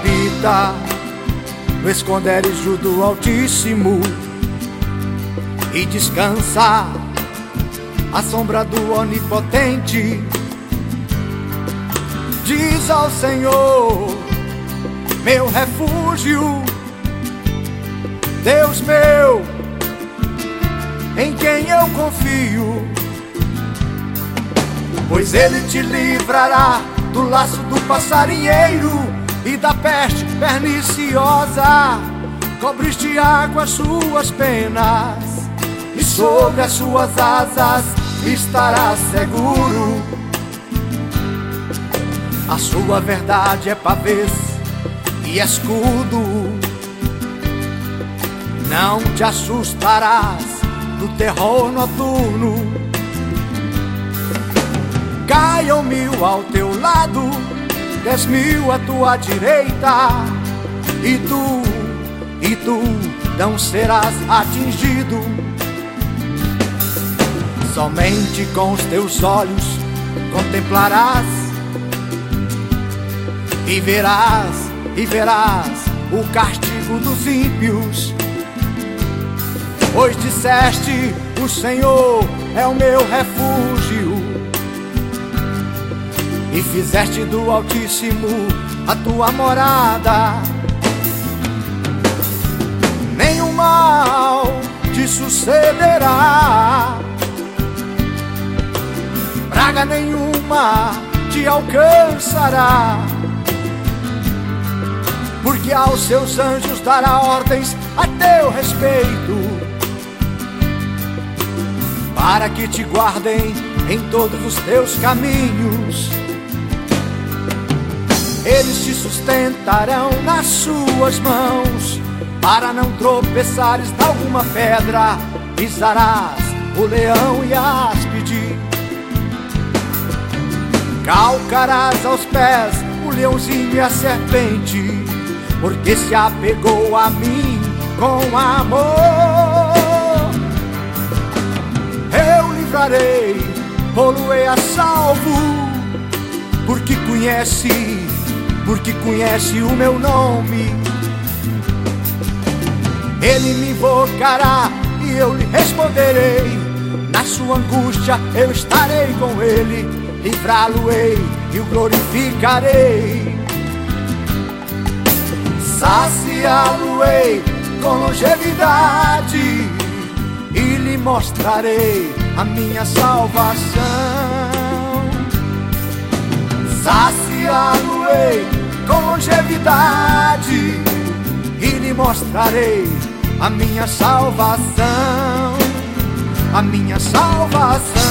habita no esconderijo do Altíssimo e descansa à sombra do Onipotente. Diz ao Senhor, meu refúgio, Deus meu, em quem eu confio, pois Ele te livrará do laço do passarinheiro e da peste perniciosa. Cobriste água as suas penas, e sobre as suas asas estarás seguro. A sua verdade é pavês e escudo. Não te assustarás do terror noturno. Caiam 1000 ao teu lado, 10.000 à tua direita, e tu não serás atingido. Somente com os teus olhos contemplarás e verás o castigo dos ímpios. Pois disseste, o Senhor é o meu refúgio, e fizeste do Altíssimo a tua morada. Nenhum mal te sucederá, praga nenhuma te alcançará, porque aos seus anjos dará ordens a teu respeito, para que te guardem em todos os teus caminhos. Eles te sustentarão nas suas mãos, para não tropeçares de alguma pedra. Pisarás o leão e a áspide, calcarás aos pés o leãozinho e a serpente, porque se apegou a mim com amor. Eu livrarei, pô-lo-ei a salvo, porque conhece o meu nome. Ele me invocará e eu lhe responderei. Na sua angústia eu estarei com ele, livrá-lo-ei e o glorificarei. Saciá-lo-ei com longevidade e lhe mostrarei a minha salvação. Saciá-lo-ei com longevidade e lhe mostrarei a minha salvação, a minha salvação.